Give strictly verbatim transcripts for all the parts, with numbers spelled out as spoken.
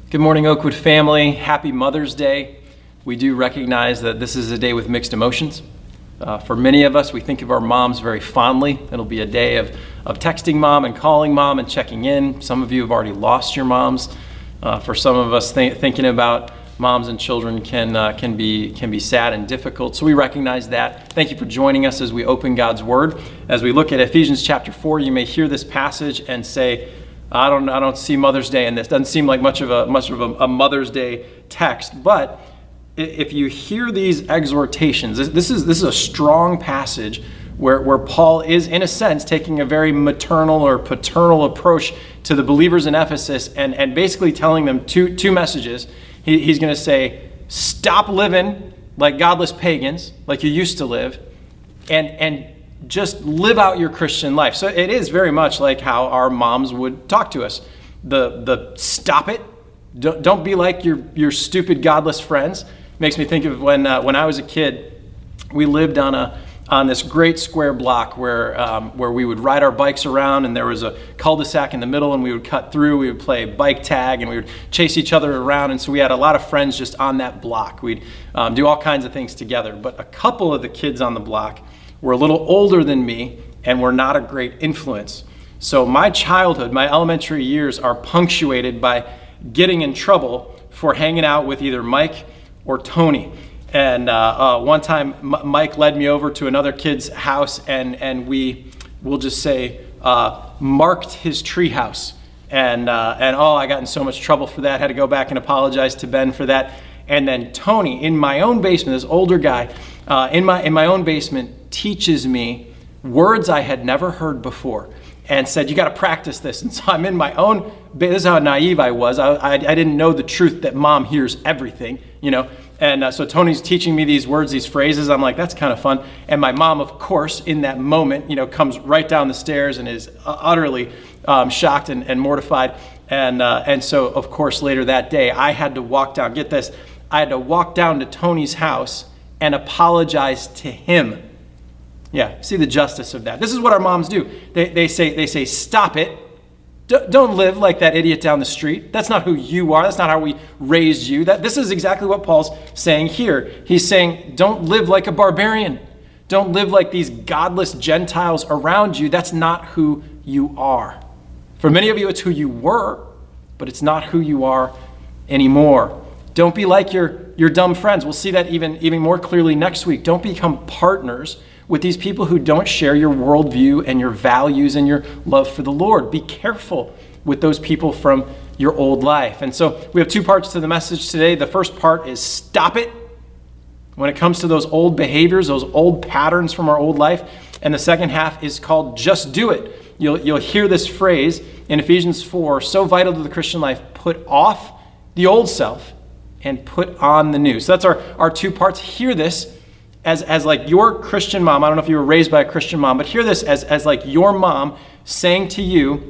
Good morning, Oakwood family. Happy Mother's Day. We do recognize that this is a day with mixed emotions. Uh, for many of us, we think of our moms very fondly. It'll be a day of, of texting mom and calling mom and checking in. Some of you have already lost your moms. Uh, for some of us, th- thinking about moms and children can uh, can be can be sad and difficult. So we recognize that. Thank you for joining us as we open God's Word. As we look at Ephesians chapter four, you may hear this passage and say, I don't I don't see Mother's Day in this. Doesn't seem like much of a much of a, a Mother's Day text. But if you hear these exhortations, this, this is this is a strong passage where, where Paul is, in a sense, taking a very maternal or paternal approach to the believers in Ephesus and, and basically telling them two two messages. He, he's going to say, stop living like godless pagans, like you used to live, and and just live out your Christian life. So it is very much like how our moms would talk to us. The the stop it. Don't, don't be like your your stupid godless friends. Makes me think of when uh, when I was a kid, we lived on a on this great square block where um, where we would ride our bikes around, and there was a cul-de-sac in the middle, and we would cut through. We would play bike tag, and we would chase each other around. And so we had a lot of friends just on that block. We'd um, do all kinds of things together. But a couple of the kids on the block were a little older than me and were not a great influence. So my childhood, my elementary years are punctuated by getting in trouble for hanging out with either Mike or Tony. And uh, uh, one time M- Mike led me over to another kid's house and, and we, we'll just say, uh, marked his tree house. And, uh, and oh, I got in so much trouble for that. Had to go back and apologize to Ben for that. And then Tony, in my own basement, this older guy, uh, in my in my own basement, teaches me words I had never heard before and said, you got to practice this. And so I'm in my own, this is how naive I was. I, I, I didn't know the truth that mom hears everything, you know. And uh, so Tony's teaching me these words, these phrases. I'm like, that's kind of fun. And my mom, of course, in that moment, you know, comes right down the stairs and is utterly um, shocked and, and mortified. And uh, and so, of course, later that day, I had to walk down, get this, I had to walk down to Tony's house and apologize to him. Yeah, see the justice of that. This is what our moms do. They they say, they say, stop it. D- don't live like that idiot down the street. That's not who you are. That's not how we raised you. That This is exactly what Paul's saying here. He's saying, don't live like a barbarian. Don't live like these godless Gentiles around you. That's not who you are. For many of you, it's who you were, but it's not who you are anymore. Don't be like your, your dumb friends. We'll see that even, even more clearly next week. Don't become partners with these people who don't share your worldview and your values and your love for the Lord. Be careful with those people from your old life. And so we have two parts to the message today. The first part is stop it when it comes to those old behaviors, those old patterns from our old life. And the second half is called just do it. You'll, you'll hear this phrase in Ephesians four, so vital to the Christian life, put off the old self and put on the new. So that's our, our two parts. Hear this as, as like your Christian mom. I don't know if you were raised by a Christian mom, but hear this as, as like your mom saying to you,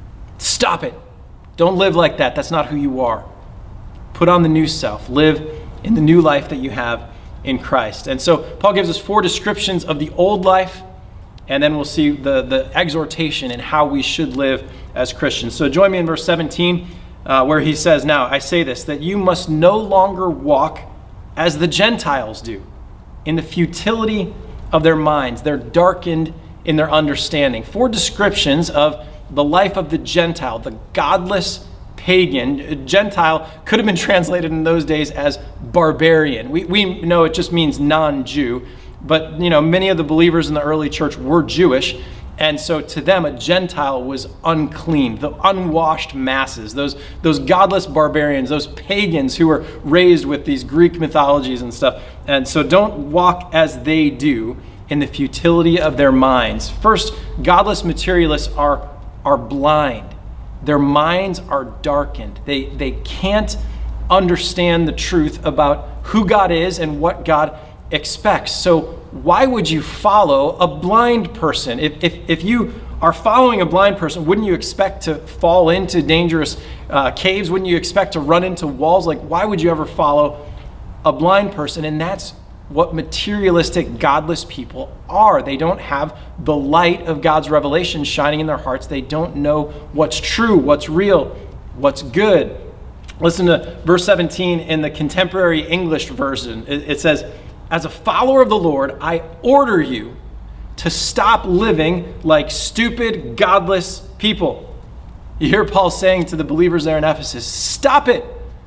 stop it. Don't live like that. That's not who you are. Put on the new self. Live in the new life that you have in Christ. And so Paul gives us four descriptions of the old life, and then we'll see the, the exhortation and how we should live as Christians. So join me in verse seventeen. Uh, where he says, now I say this, that you must no longer walk as the Gentiles do, in the futility of their minds. They're darkened in their understanding. Four descriptions of the life of the Gentile, the godless pagan. Gentile could have been translated in those days as barbarian. We, we know it just means non-Jew, but you know many of the believers in the early church were Jewish. And so to them, a Gentile was unclean, the unwashed masses, those, those godless barbarians, those pagans who were raised with these Greek mythologies and stuff. And so don't walk as they do in the futility of their minds. First, godless materialists are, are blind. Their minds are darkened. They, they can't understand the truth about who God is and what God expects. So why would you follow a blind person? If, if, if you are following a blind person, wouldn't you expect to fall into dangerous uh, caves? Wouldn't you expect to run into walls? Like, why would you ever follow a blind person? And that's what materialistic, godless people are. They don't have the light of God's revelation shining in their hearts. They don't know what's true, what's real, what's good. Listen to verse seventeen in the contemporary English version. It, it says, "As a follower of the Lord, I order you to stop living like stupid, godless people." You hear Paul saying to the believers there in Ephesus, stop it.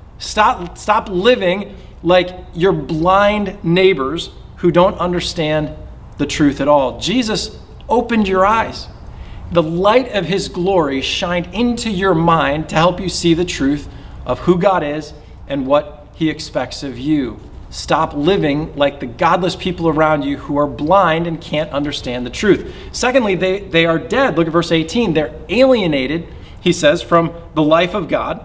Stop, stop living like your blind neighbors who don't understand the truth at all. Jesus opened your eyes. The light of his glory shined into your mind to help you see the truth of who God is and what he expects of you. Stop living like the godless people around you who are blind and can't understand the truth. Secondly, they, they are dead. Look at verse eighteen. They're alienated, he says, from the life of God,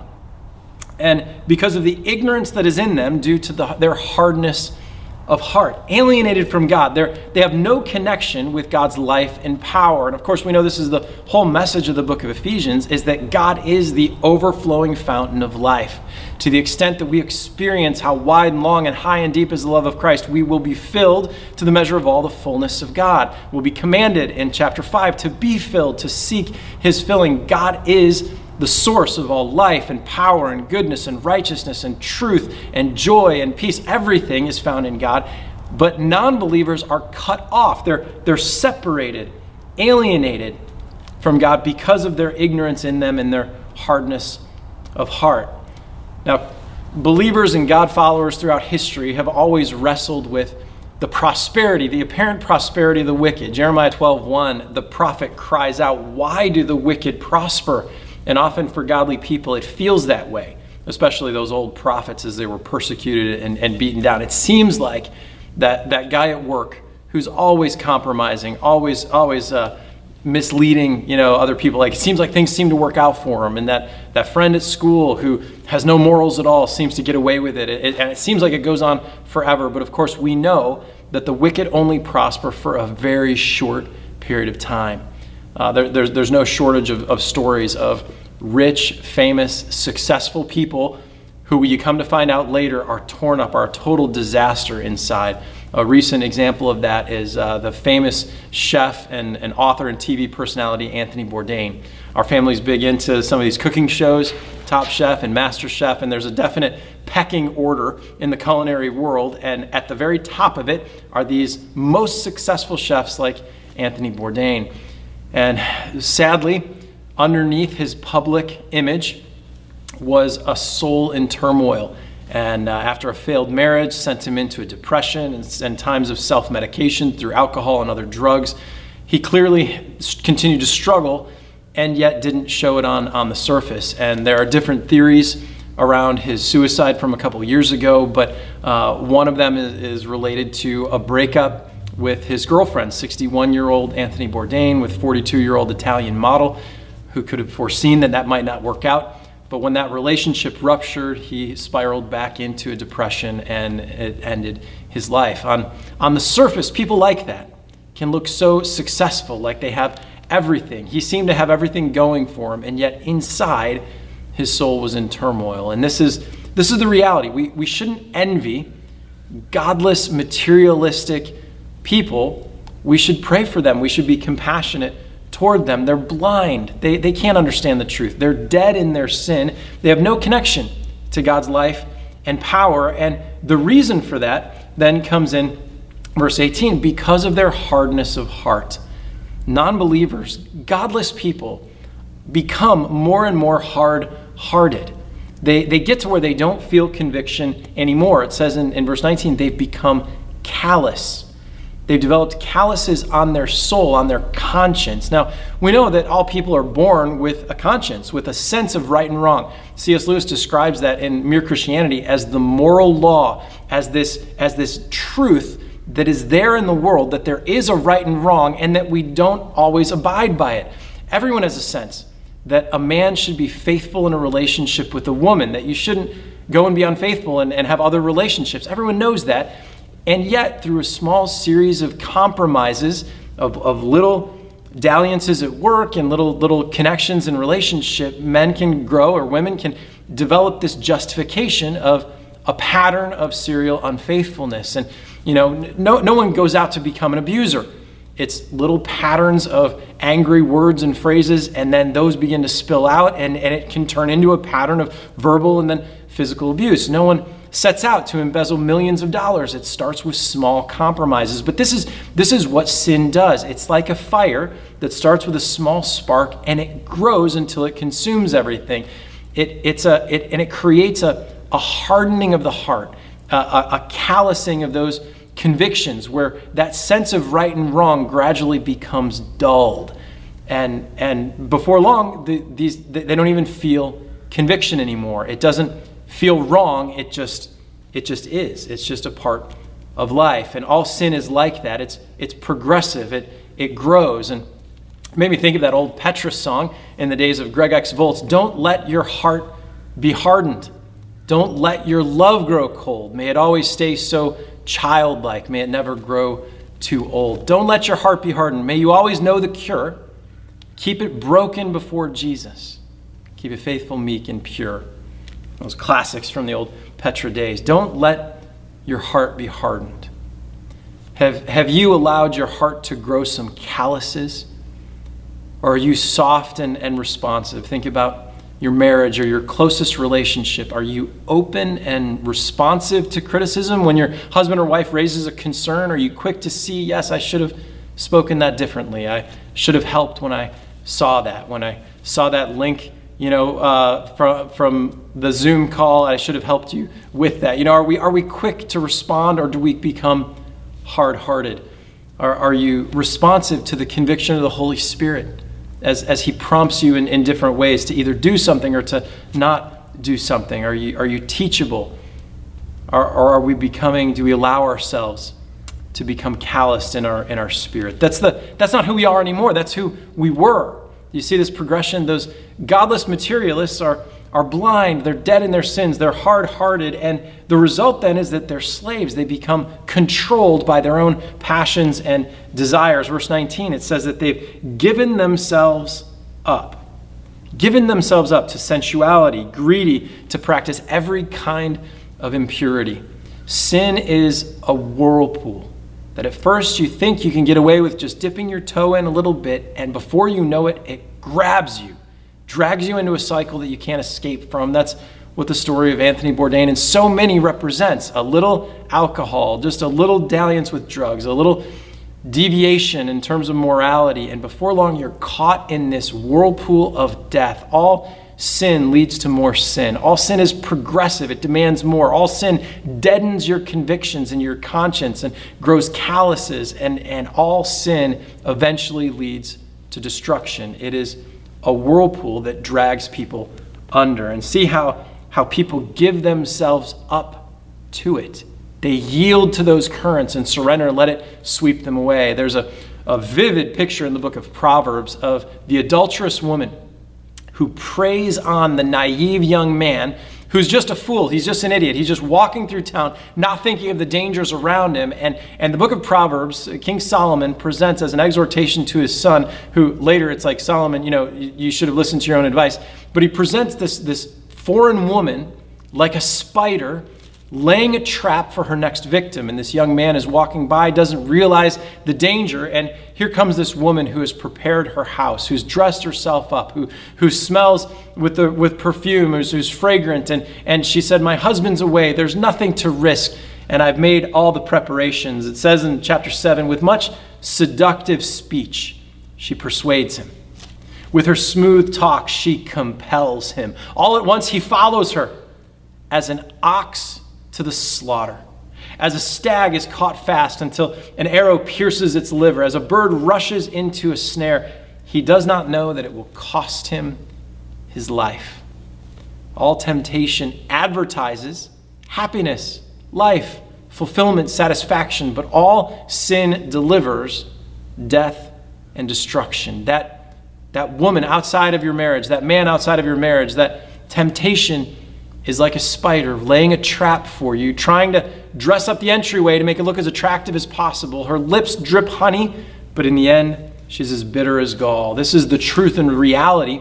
and because of the ignorance that is in them due to the, their hardness of heart. Alienated from God. They're, they have no connection with God's life and power. And of course, we know this is the whole message of the book of Ephesians, is that God is the overflowing fountain of life. To the extent that we experience how wide and long and high and deep is the love of Christ, we will be filled to the measure of all the fullness of God. We'll be commanded in chapter five to be filled, to seek his filling. God is the source of all life and power and goodness and righteousness and truth and joy and peace. Everything is found in God. But non-believers are cut off. They're, they're separated, alienated from God because of their ignorance in them and their hardness of heart. Now, believers and God followers throughout history have always wrestled with the prosperity, the apparent prosperity of the wicked. Jeremiah twelve one, the prophet cries out, "Why do the wicked prosper?" And often for godly people, it feels that way, especially those old prophets as they were persecuted and, and beaten down. It seems like that, that guy at work who's always compromising, always always uh, misleading, you know, other people. Like, it seems like things seem to work out for him. And that, that friend at school who has no morals at all seems to get away with it. It, it. And it seems like it goes on forever. But of course, we know that the wicked only prosper for a very short period of time. Uh, there, there's, there's no shortage of, of stories of rich, famous, successful people who you come to find out later are torn up, are a total disaster inside. A recent example of that is uh, the famous chef and, and author and T V personality Anthony Bourdain. Our family's big into some of these cooking shows, Top Chef and Master Chef, and there's a definite pecking order in the culinary world, and at the very top of it are these most successful chefs like Anthony Bourdain. And sadly, underneath his public image was a soul in turmoil. And uh, after a failed marriage, sent him into a depression and, and times of self-medication through alcohol and other drugs. He clearly continued to struggle and yet didn't show it on, on the surface. And there are different theories around his suicide from a couple years ago, but uh, one of them is, is related to a breakup with his girlfriend, sixty-one-year-old Anthony Bourdain, with forty-two-year-old Italian model, who could have foreseen that that might not work out. But when that relationship ruptured, he spiraled back into a depression and it ended his life. On, on the surface, people like that can look so successful, like they have everything. He seemed to have everything going for him, and yet inside, his soul was in turmoil. And this is, this is the reality. We, we shouldn't envy godless, materialistic people. We should pray for them. We should be compassionate toward them. They're blind. They, they can't understand the truth. They're dead in their sin. They have no connection to God's life and power. And the reason for that then comes in verse eighteen, because of their hardness of heart. Non-believers, godless people, become more and more hard-hearted. They, they get to where they don't feel conviction anymore. It says in, in verse nineteen, they've become callous. They've developed calluses on their soul, on their conscience. Now, we know that all people are born with a conscience, with a sense of right and wrong. C S Lewis describes that in Mere Christianity as the moral law, as this, as this truth that is there in the world, that there is a right and wrong, and that we don't always abide by it. Everyone has a sense that a man should be faithful in a relationship with a woman, that you shouldn't go and be unfaithful and, and have other relationships. Everyone knows that. And yet, through a small series of compromises, of, of little dalliances at work and little little connections in relationship, men can grow, or women can develop this justification of a pattern of serial unfaithfulness. And you know, no no one goes out to become an abuser. It's little patterns of angry words and phrases, and then those begin to spill out, and, and it can turn into a pattern of verbal and then physical abuse. No one sets out to embezzle millions of dollars. It starts with small compromises. But this is this is what sin does. It's like a fire that starts with a small spark, and it grows until it consumes everything. It it's a it and it creates a, a hardening of the heart, a, a, a callousing of those convictions, where that sense of right and wrong gradually becomes dulled, and and before long, the, these they don't even feel conviction anymore. It doesn't feel wrong. It just it just is. It's just a part of life, and all sin is like that. It's it's progressive. It it grows, and it made me think of that old Petrus song in the days of Greg X. Volz. Don't let your heart be hardened. Don't let your love grow cold. May it always stay so childlike. May it never grow too old. Don't let your heart be hardened. May you always know the cure. Keep it broken before Jesus. Keep it faithful, meek, and pure. Those classics from the old Petra days. Don't let your heart be hardened. Have, have you allowed your heart to grow some calluses? Or are you soft and, and responsive? Think about your marriage or your closest relationship. Are you open and responsive to criticism? When your husband or wife raises a concern, are you quick to see, yes, I should have spoken that differently. I should have helped when I saw that. When I saw that link, you know, uh, from, from the Zoom call, I should have helped you with that. You know, are we are we quick to respond, or do we become hard-hearted? Are, are you responsive to the conviction of the Holy Spirit as, as he prompts you in, in different ways to either do something or to not do something? Are you, are you teachable? Or, or are we becoming, do we allow ourselves to become calloused in our in our spirit? That's the that's not who we are anymore. That's who we were. You see this progression? Those godless materialists are, are blind. They're dead in their sins. They're hard-hearted. And the result then is that they're slaves. They become controlled by their own passions and desires. Verse nineteen, it says that they've given themselves up. Given themselves up to sensuality, greedy, to practice every kind of impurity. Sin is a whirlpool that at first you think you can get away with just dipping your toe in a little bit, and before you know it, it grabs you, drags you into a cycle that you can't escape from. That's what the story of Anthony Bourdain and so many represents. A little alcohol, just a little dalliance with drugs, a little deviation in terms of morality, and before long you're caught in this whirlpool of death. All sin leads to more sin. All sin is progressive. It demands more. All sin deadens your convictions and your conscience and grows calluses, and, and all sin eventually leads to destruction. It is a whirlpool that drags people under. And see how, how people give themselves up to it. They yield to those currents and surrender and let it sweep them away. There's a, a vivid picture in the book of Proverbs of the adulterous woman who preys on the naive young man who's just a fool. He's just an idiot. He's just walking through town, not thinking of the dangers around him. And, and the book of Proverbs, King Solomon presents as an exhortation to his son, who later it's like, Solomon, you know, you, you should have listened to your own advice. But he presents this, this foreign woman like a spider laying a trap for her next victim. And this young man is walking by, doesn't realize the danger. And here comes this woman who has prepared her house, who's dressed herself up, who, who smells with, the, with perfume, who's, who's fragrant. And, and she said, my husband's away. There's nothing to risk. And I've made all the preparations. It says in chapter seven, with much seductive speech, she persuades him. With her smooth talk, she compels him. All at once, he follows her as an ox to the slaughter, as a stag is caught fast until an arrow pierces its liver, as a bird rushes into a snare. He does not know that it will cost him his life. All temptation advertises happiness, life, fulfillment, satisfaction, but all sin delivers death and destruction. That, that woman outside of your marriage, that man outside of your marriage, that temptation is like a spider laying a trap for you, trying to dress up the entryway to make it look as attractive as possible. Her lips drip honey, but in the end, she's as bitter as gall. This is the truth and reality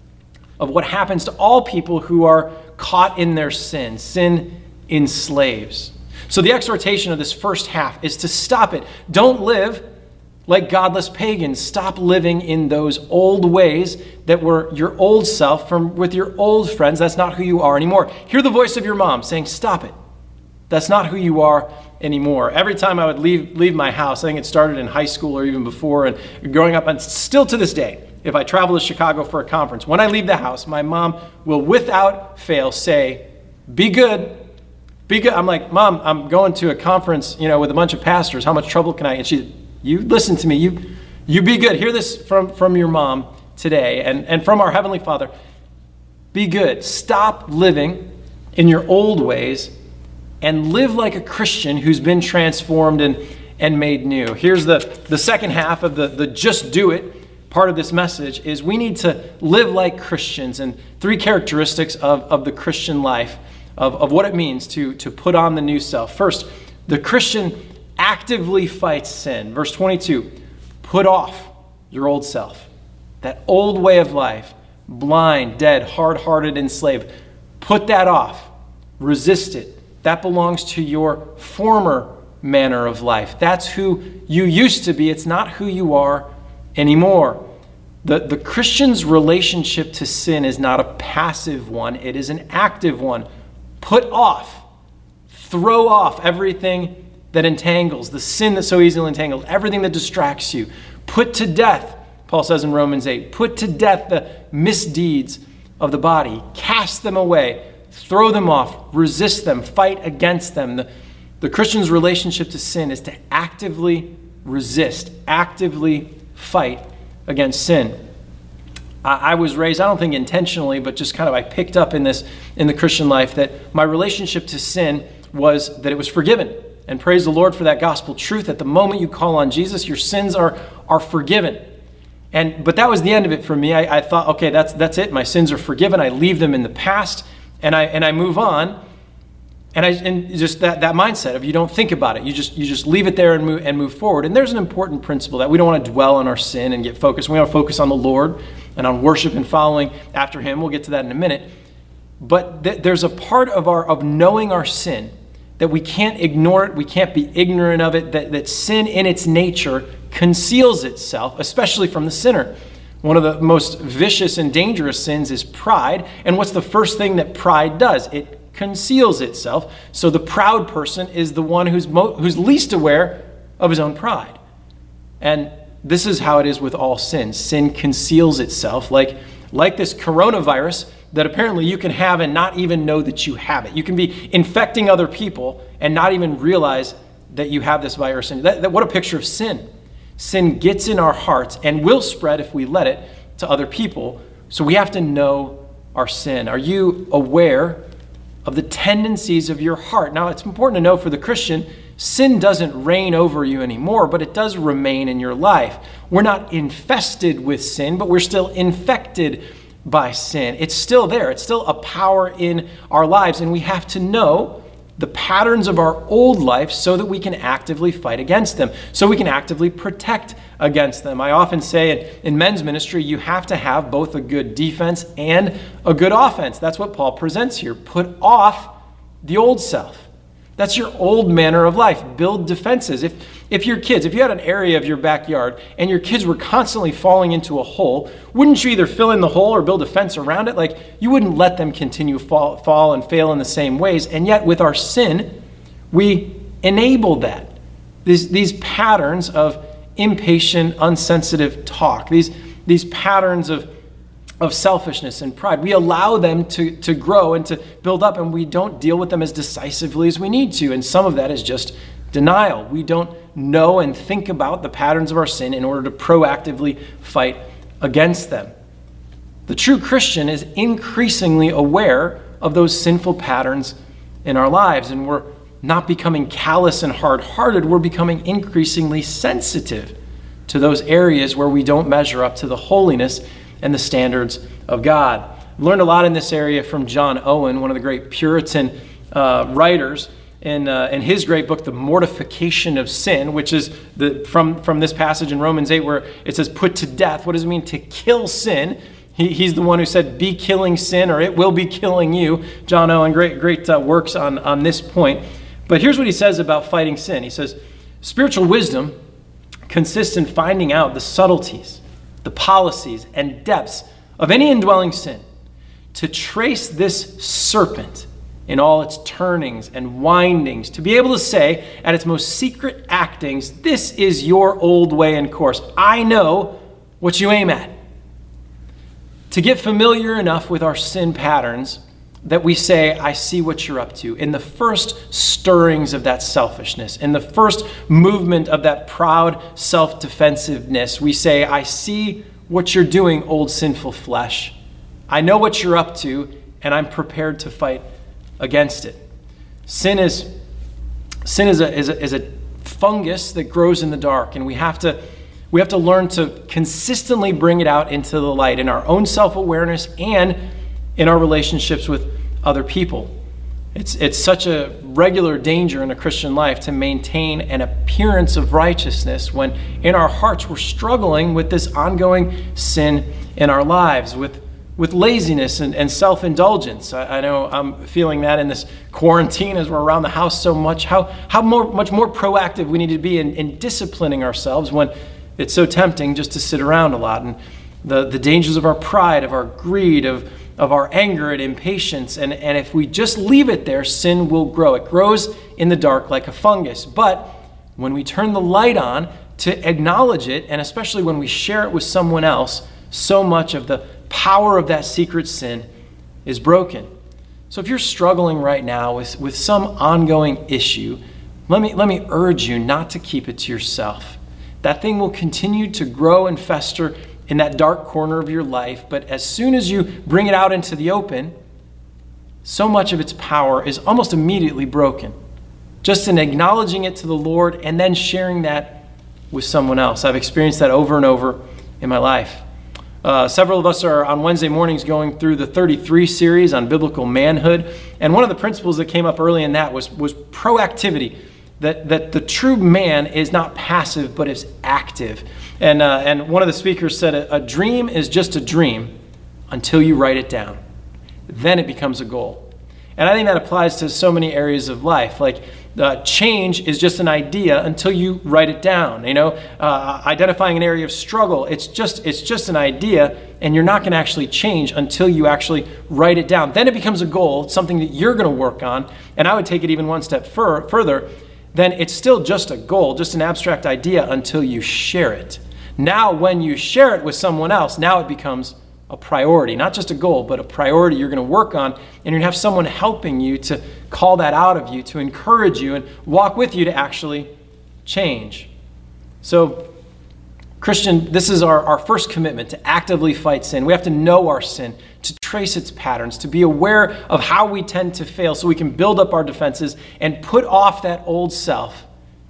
of what happens to all people who are caught in their sin. Sin enslaves. So the exhortation of this first half is to stop it. Don't live like godless pagans. Stop living in those old ways that were your old self from with your old friends. That's not who you are anymore. Hear the voice of your mom saying, stop it. That's not who you are anymore. Every time I would leave leave my house, I think it started in high school or even before, and growing up, and still to this day, if I travel to Chicago for a conference, when I leave the house, my mom will without fail say, be good, be good. I'm like, Mom, I'm going to a conference, you know, with a bunch of pastors. How much trouble can I? And she, you listen to me, you you be good. Hear this from, from your mom today and, and from our Heavenly Father. Be good. Stop living in your old ways and live like a Christian who's been transformed and, and made new. Here's the, the second half of the, the just do it part of this message is we need to live like Christians, and three characteristics of, of the Christian life, of, of what it means to, to put on the new self. First, the Christian actively fights sin. Verse twenty-two, put off your old self, that old way of life, blind, dead, hard-hearted, enslaved. Put that off. Resist it. That belongs to your former manner of life. That's who you used to be. It's not who you are anymore. The, the Christian's relationship to sin is not a passive one. It is an active one. Put off, throw off everything that entangles, the sin that so easily entangles, everything that distracts you. Put to death, Paul says in Romans eight, put to death the misdeeds of the body. Cast them away. Throw them off, resist them, fight against them. The, the Christian's relationship to sin is to actively resist, actively fight against sin. I, I was raised, I don't think intentionally, but just kind of I picked up in this, in the Christian life, that my relationship to sin was that it was forgiven. And praise the Lord for that gospel truth. At the moment you call on Jesus, your sins are, are forgiven. And but that was the end of it for me. I, I thought, okay, that's that's it. My sins are forgiven. I leave them in the past. And I and I move on, and I and just that, that mindset of you don't think about it, you just you just leave it there and move and move forward. And there's an important principle that we don't want to dwell on our sin and get focused. We want to focus on the Lord and on worship and following after Him. We'll get to that in a minute. But th- there's a part of our of knowing our sin that we can't ignore it. We can't be ignorant of it. That that sin in its nature conceals itself, especially from the sinner. One of the most vicious and dangerous sins is pride. And what's the first thing that pride does? It conceals itself. So the proud person is the one who's mo- who's least aware of his own pride. And this is how it is with all sin. Sin conceals itself like, like this coronavirus that apparently you can have and not even know that you have it. You can be infecting other people and not even realize that you have this virus. That, that, what a picture of sin. Sin gets in our hearts and will spread if we let it to other people. So we have to know our sin. Are you aware of the tendencies of your heart? Now, it's important to know for the Christian, sin doesn't reign over you anymore, but it does remain in your life. We're not infested with sin, but we're still infected by sin. It's still there. It's still a power in our lives, and we have to know the patterns of our old life so that we can actively fight against them, so we can actively protect against them. I often say in, in men's ministry, you have to have both a good defense and a good offense. That's what Paul presents here. Put off the old self. That's your old manner of life. Build defenses. If if your kids, if you had an area of your backyard and your kids were constantly falling into a hole, wouldn't you either fill in the hole or build a fence around it? Like, you wouldn't let them continue fall, fall and fail in the same ways. And yet with our sin, we enable that. These, these patterns of impatient, unsensitive talk, these, these patterns of of selfishness and pride. We allow them to, to grow and to build up, and we don't deal with them as decisively as we need to. And some of that is just denial. We don't know and think about the patterns of our sin in order to proactively fight against them. The true Christian is increasingly aware of those sinful patterns in our lives, and we're not becoming callous and hard-hearted. We're becoming increasingly sensitive to those areas where we don't measure up to the holiness and the standards of God. I've learned a lot in this area from John Owen, one of the great Puritan uh, writers, in, uh, in his great book, The Mortification of Sin, which is the, from, from this passage in Romans eight where it says, put to death. What does it mean to kill sin? He, he's the one who said, be killing sin or it will be killing you. John Owen, great, great uh, works on, on this point. But here's what he says about fighting sin. He says, spiritual wisdom consists in finding out the subtleties, the policies, and depths of any indwelling sin, to trace this serpent in all its turnings and windings, to be able to say at its most secret actings, this is your old way and course. I know what you aim at. To get familiar enough with our sin patterns that we say, I see what you're up to. In the first stirrings of that selfishness, in the first movement of that proud self-defensiveness, we say, I see what you're doing, old sinful flesh. I know what you're up to, and I'm prepared to fight against it. Sin is sin is a, is a, is a fungus that grows in the dark, and we have to we have to learn to consistently bring it out into the light in our own self-awareness and in our relationships with other people. It's it's such a regular danger in a Christian life to maintain an appearance of righteousness when in our hearts we're struggling with this ongoing sin in our lives, with with laziness and, and self-indulgence. I, I know I'm feeling that in this quarantine as we're around the house so much, how, how more, much more proactive we need to be in, in disciplining ourselves when it's so tempting just to sit around a lot. And the, the dangers of our pride, of our greed, of, of our anger and impatience. And, and if we just leave it there, sin will grow. It grows in the dark like a fungus. But when we turn the light on to acknowledge it, and especially when we share it with someone else, so much of the power of that secret sin is broken. So if you're struggling right now with, with some ongoing issue, let me, let me urge you not to keep it to yourself. That thing will continue to grow and fester in that dark corner of your life, but as soon as you bring it out into the open, so much of its power is almost immediately broken. Just in acknowledging it to the Lord and then sharing that with someone else. I've experienced that over and over in my life. Uh, several of us are on Wednesday mornings going through the thirty-three series on biblical manhood. And one of the principles that came up early in that was, was proactivity, that, that the true man is not passive, but is active. And, uh, and one of the speakers said, a, a dream is just a dream until you write it down. Then it becomes a goal. And I think that applies to so many areas of life. Like uh, change is just an idea until you write it down. You know, uh, identifying an area of struggle, it's just it's just an idea, and you're not going to actually change until you actually write it down. Then it becomes a goal, it's something that you're going to work on. And I would take it even one step fur- further. Then it's still just a goal, just an abstract idea until you share it. Now, when you share it with someone else, now it becomes a priority, not just a goal, but a priority you're going to work on, and you're going to have someone helping you to call that out of you, to encourage you and walk with you to actually change. So, Christian, this is our, our first commitment, to actively fight sin. We have to know our sin, to trace its patterns, to be aware of how we tend to fail so we can build up our defenses and put off that old self.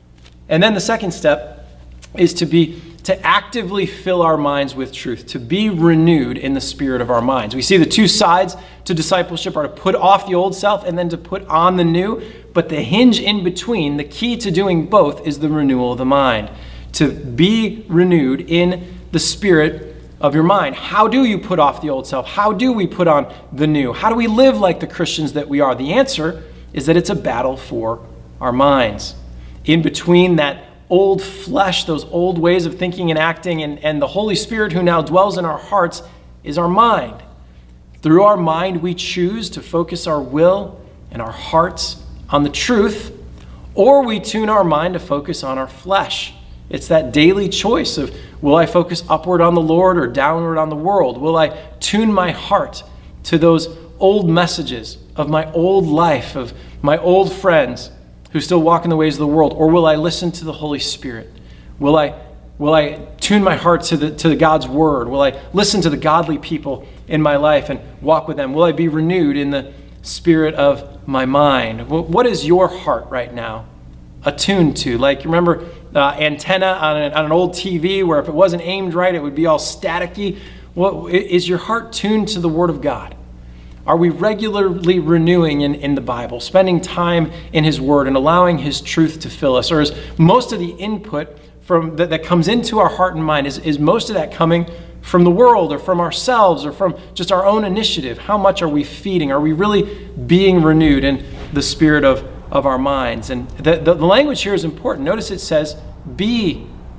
And then the second step is to be to actively fill our minds with truth, to be renewed in the spirit of our minds. We see the two sides to discipleship are to put off the old self and then to put on the new, but the hinge in between, the key to doing both, is the renewal of the mind. To be renewed in the spirit of your mind. How do you put off the old self? How do we put on the new? How do we live like the Christians that we are? The answer is that it's a battle for our minds. In between that old flesh, those old ways of thinking and acting, and, and the Holy Spirit who now dwells in our hearts is our mind. Through our mind, we choose to focus our will and our hearts on the truth, or we tune our mind to focus on our flesh. It's that daily choice of, will I focus upward on the Lord or downward on the world? Will I tune my heart to those old messages of my old life, of my old friends who still walk in the ways of the world? Or will I listen to the Holy Spirit? Will I will I tune my heart to the to God's word? Will I listen to the godly people in my life and walk with them? Will I be renewed in the spirit of my mind? What is your heart right now attuned to? Like, remember uh, antenna on an, on an old T V where if it wasn't aimed right, it would be all staticky? What, is your heart tuned to the Word of God? Are we regularly renewing in, in the Bible, spending time in His Word and allowing His truth to fill us? Or is most of the input from that, that comes into our heart and mind, is, is most of that coming from the world or from ourselves or from just our own initiative? How much are we feeding? Are we really being renewed in the spirit of, of our minds? And the, the, the language here is important. Notice it says, be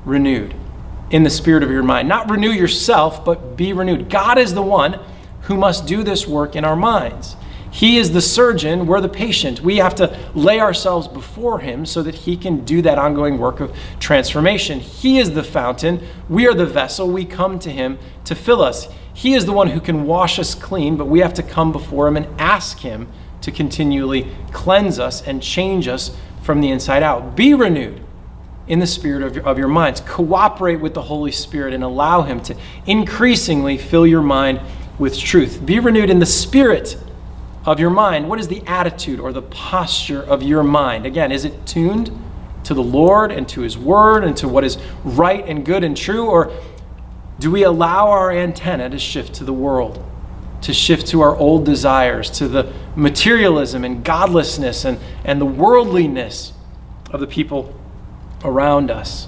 renewed in the spirit of your mind. Not renew yourself, but be renewed. God is the one who must do this work in our minds. He is the surgeon, we're the patient. We have to lay ourselves before him so that he can do that ongoing work of transformation. He is the fountain, we are the vessel, we come to him to fill us. He is the one who can wash us clean, but we have to come before him and ask him to continually cleanse us and change us from the inside out. Be renewed in the spirit of your, of your minds. Cooperate with the Holy Spirit and allow him to increasingly fill your mind with truth. Be renewed in the spirit of your mind. What is the attitude or the posture of your mind? Again, is it tuned to the Lord and to his word and to what is right and good and true? Or do we allow our antenna to shift to the world, to shift to our old desires, to the materialism and godlessness and, and the worldliness of the people around us?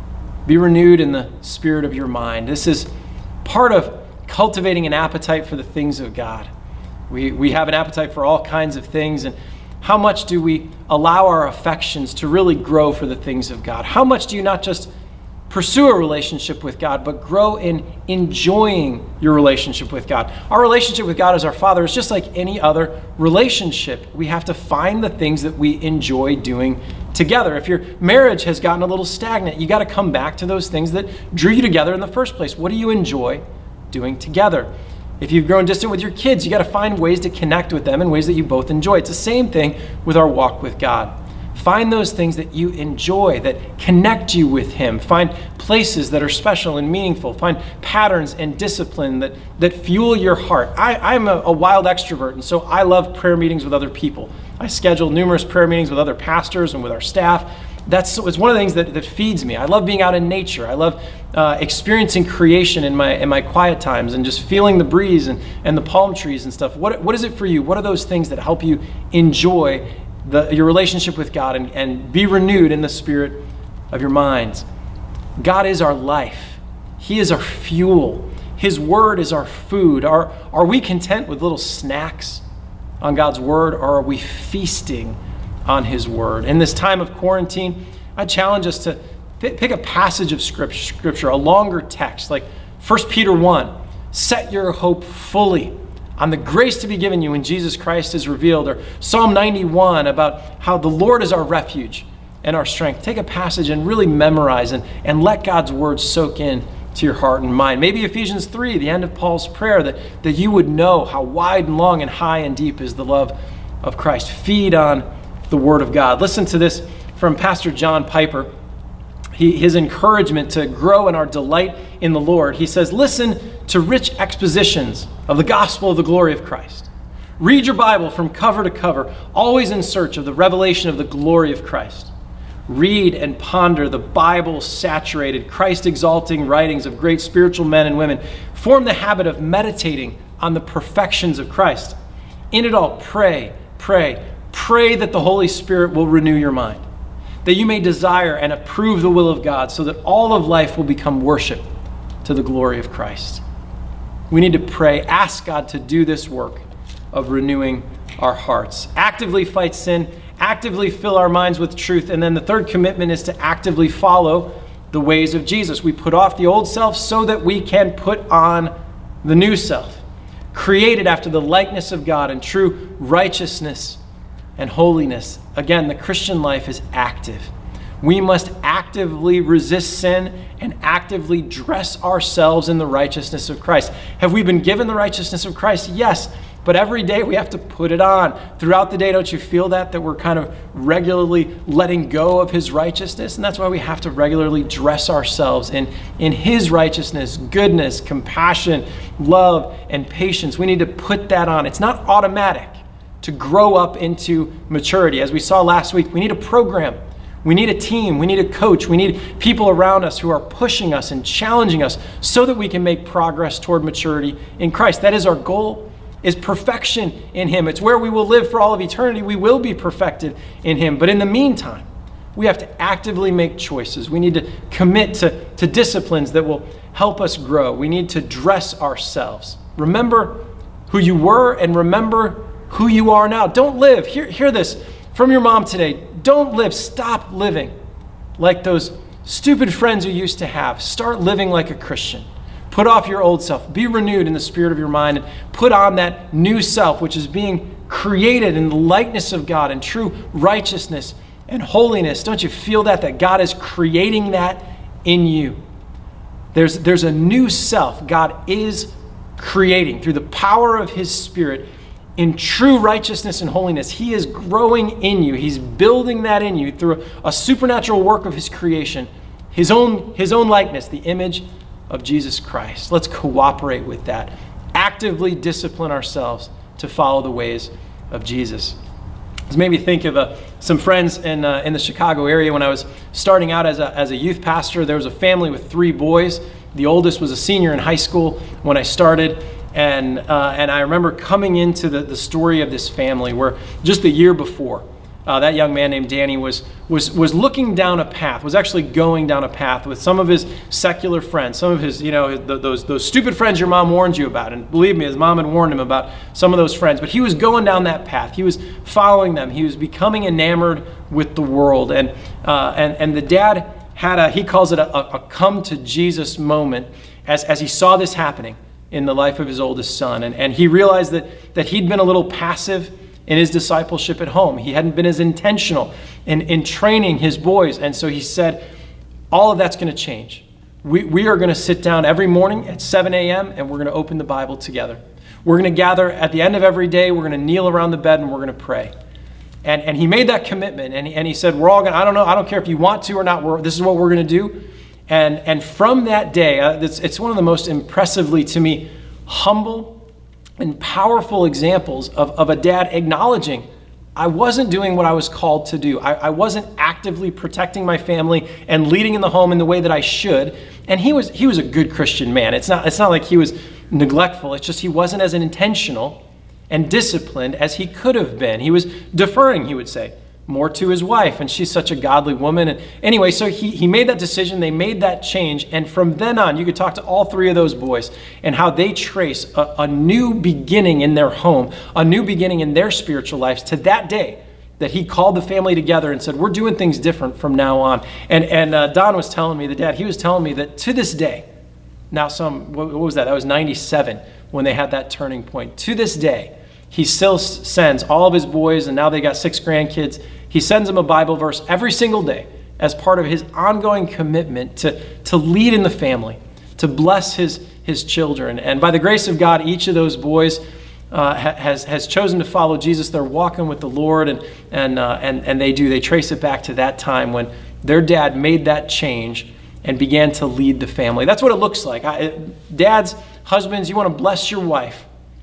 Be renewed in the spirit of your mind. This is part of cultivating an appetite for the things of God. We, we have an appetite for all kinds of things, and how much do we allow our affections to really grow for the things of God? How much do you not just pursue a relationship with God, but grow in enjoying your relationship with God? Our relationship with God as our Father is just like any other relationship. We have to find the things that we enjoy doing together. If your marriage has gotten a little stagnant, you got to come back to those things that drew you together in the first place. What do you enjoy doing together? If you've grown distant with your kids, you got to find ways to connect with them in ways that you both enjoy. It's the same thing with our walk with God. Find those things that you enjoy, that connect you with him. Find places that are special and meaningful. Find patterns and discipline that, that fuel your heart. I, I'm a, a wild extrovert, and so I love prayer meetings with other people. I schedule numerous prayer meetings with other pastors and with our staff. That's it's one of the things that, that feeds me. I love being out in nature. I love uh, experiencing creation in my in my quiet times and just feeling the breeze and, and the palm trees and stuff. What what is it for you? What are those things that help you enjoy the, your relationship with God and, and be renewed in the spirit of your minds? God is our life. He is our fuel. His word is our food. Are, are we content with little snacks on God's word, or are we feasting on his word? In this time of quarantine, I challenge us to pick a passage of scripture, a longer text, like First Peter one. Set your hope fully on the grace to be given you when Jesus Christ is revealed. Or Psalm ninety-one about how the Lord is our refuge and our strength. Take a passage and really memorize and, and let God's word soak in to your heart and mind. Maybe Ephesians three, the end of Paul's prayer, that, that you would know how wide and long and high and deep is the love of Christ. Feed on the word of God. Listen to this from Pastor John Piper. He, his encouragement to grow in our delight in the Lord. He says, listen to rich expositions of the gospel of the glory of Christ. Read your Bible from cover to cover, always in search of the revelation of the glory of Christ. Read and ponder the Bible-saturated, Christ-exalting writings of great spiritual men and women. Form the habit of meditating on the perfections of Christ. In it all, pray, pray, pray that the Holy Spirit will renew your mind, that you may desire and approve the will of God, so that all of life will become worship to the glory of Christ. We need to pray, ask God to do this work of renewing our hearts. Actively fight sin, actively fill our minds with truth, and then the third commitment is to actively follow the ways of Jesus. We put off the old self so that we can put on the new self, created after the likeness of God in true righteousness and holiness. Again, the Christian life is active. We must actively resist sin and actively dress ourselves in the righteousness of Christ. Have we been given the righteousness of Christ? Yes, but every day we have to put it on. Throughout the day, don't you feel that? That we're kind of regularly letting go of his righteousness? And that's why we have to regularly dress ourselves in, in his righteousness, goodness, compassion, love, and patience. We need to put that on. It's not automatic to grow up into maturity. As we saw last week, we need a program. We need a team. We need a coach. We need people around us who are pushing us and challenging us so that we can make progress toward maturity in Christ. That is our goal, is perfection in him. It's where we will live for all of eternity. We will be perfected in him. But in the meantime, we have to actively make choices. We need to commit to, to disciplines that will help us grow. We need to dress ourselves. Remember who you were and remember who you are now. Don't live. Hear, hear this from your mom today. Don't live. Stop living like those stupid friends you used to have. Start living like a Christian. Put off your old self. Be renewed in the spirit of your mind and put on that new self, which is being created in the likeness of God in true righteousness and holiness. Don't you feel that? That God is creating that in you. There's, there's a new self God is creating through the power of his Spirit in true righteousness and holiness. He is growing in you. He's building that in you through a, a supernatural work of his creation, his own, his own likeness, the image of Jesus Christ. Let's cooperate with that. Actively discipline ourselves to follow the ways of Jesus. This made me think of uh, some friends in uh, in the Chicago area when I was starting out as a, as a youth pastor. There was a family with three boys. The oldest was a senior in high school when I started. And uh, and I remember coming into the, the story of this family where just the year before, uh, that young man named Danny was, was, was looking down a path, was actually going down a path with some of his secular friends, some of his, you know, the, those, those stupid friends your mom warned you about. And believe me, his mom had warned him about some of those friends. But he was going down that path. He was following them. He was becoming enamored with the world. And, uh, and, and the dad had a, he calls it a, a come to Jesus moment as, as he saw this happening in the life of his oldest son. And, and he realized that, that he'd been a little passive in his discipleship at home. He hadn't been as intentional in, in training his boys. And so he said, all of that's going to change. We, we are going to sit down every morning at seven a.m. and we're going to open the Bible together. We're going to gather at the end of every day. We're going to kneel around the bed and we're going to pray. And, and he made that commitment. And he, and he said, we're all going to, I don't know, I don't care if you want to or not. We're, this is what we're going to do. And, and from that day, uh, it's, it's one of the most impressively, to me, humble and powerful examples of, of a dad acknowledging, I wasn't doing what I was called to do. I, I wasn't actively protecting my family and leading in the home in the way that I should. And he was he was a good Christian man. It's not, it's not like he was neglectful. It's just he wasn't as intentional and disciplined as he could have been. He was deferring, he would say, more to his wife, and she's such a godly woman. And anyway, so he, he made that decision, they made that change, and from then on, you could talk to all three of those boys and how they trace a, a new beginning in their home, a new beginning in their spiritual lives to that day that he called the family together and said, we're doing things different from now on. And, and uh, Don was telling me, the dad, he was telling me that to this day, now some, what, what was that? That was ninety-seven when they had that turning point. To this day, he still sends all of his boys, and now they got six grandkids. He sends them a Bible verse every single day as part of his ongoing commitment to, to lead in the family, to bless his, his children. And by the grace of God, each of those boys uh, has, has chosen to follow Jesus. They're walking with the Lord, and, and, uh, and, and they do. They trace it back to that time when their dad made that change and began to lead the family. That's what it looks like. I, dads, husbands, you want to bless your wife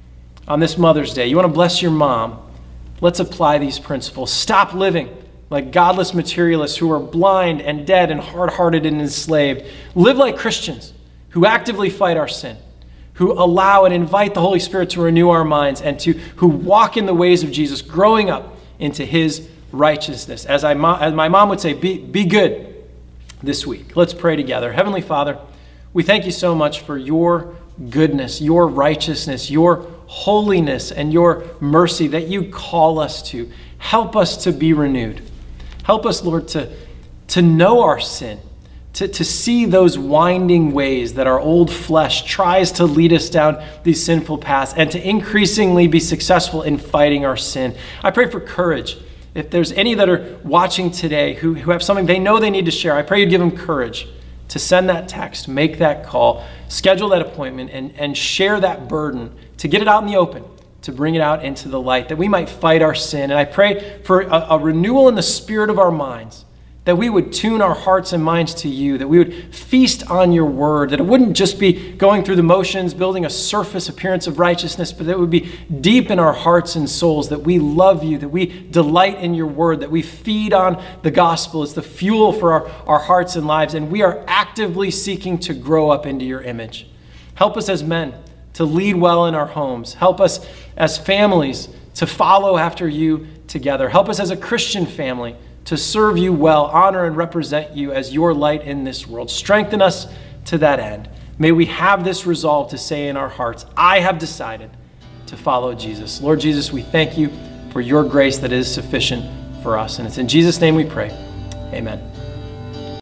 on this Mother's Day. You want to bless your mom. Let's apply these principles. Stop living like godless materialists who are blind and dead and hard-hearted and enslaved. Live like Christians who actively fight our sin, who allow and invite the Holy Spirit to renew our minds, and to who walk in the ways of Jesus, growing up into his righteousness. As, I, as my mom would say, be, be good this week. Let's pray together. Heavenly Father, we thank you so much for your goodness, your righteousness, your holiness, and your mercy that you call us to. Help us to be renewed. Help us, Lord, to, to know our sin, to, to see those winding ways that our old flesh tries to lead us down these sinful paths, and to increasingly be successful in fighting our sin. I pray for courage. If there's any that are watching today who, who have something they know they need to share, I pray you'd give them courage to send that text, make that call, schedule that appointment, and, and share that burden, to get it out in the open, to bring it out into the light, that we might fight our sin. And I pray for a, a renewal in the spirit of our minds, that we would tune our hearts and minds to you, that we would feast on your word, that it wouldn't just be going through the motions, building a surface appearance of righteousness, but that it would be deep in our hearts and souls, that we love you, that we delight in your word, that we feed on the gospel as the fuel for our, our hearts and lives, and we are actively seeking to grow up into your image. Help us as men to lead well in our homes. Help us as families to follow after you together. Help us as a Christian family to serve you well, honor and represent you as your light in this world. Strengthen us to that end. May we have this resolve to say in our hearts, I have decided to follow Jesus. Lord Jesus, we thank you for your grace that is sufficient for us. And it's in Jesus' name we pray. Amen.